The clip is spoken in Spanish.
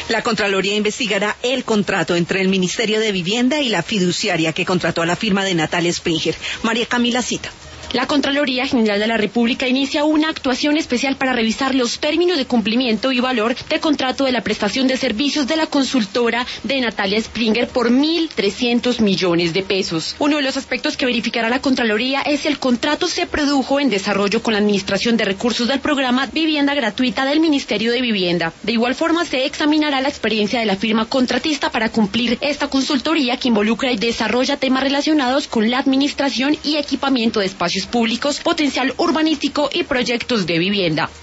La Contraloría investigará el contrato entre el Ministerio de Vivienda y la fiduciaria que contrató a la firma de Natalia Springer. María Camila Cita. La Contraloría General de la República inicia una actuación especial para revisar los términos de cumplimiento y valor de contrato de la prestación de servicios de la consultora de Natalia Springer por 1.300 millones de pesos. Uno de los aspectos que verificará la Contraloría es si el contrato se produjo en desarrollo con la Administración de Recursos del programa Vivienda Gratuita del Ministerio de Vivienda. De igual forma, se examinará la experiencia de la firma contratista para cumplir esta consultoría que involucra y desarrolla temas relacionados con la administración y equipamiento de espacios públicos, potencial urbanístico y proyectos de vivienda.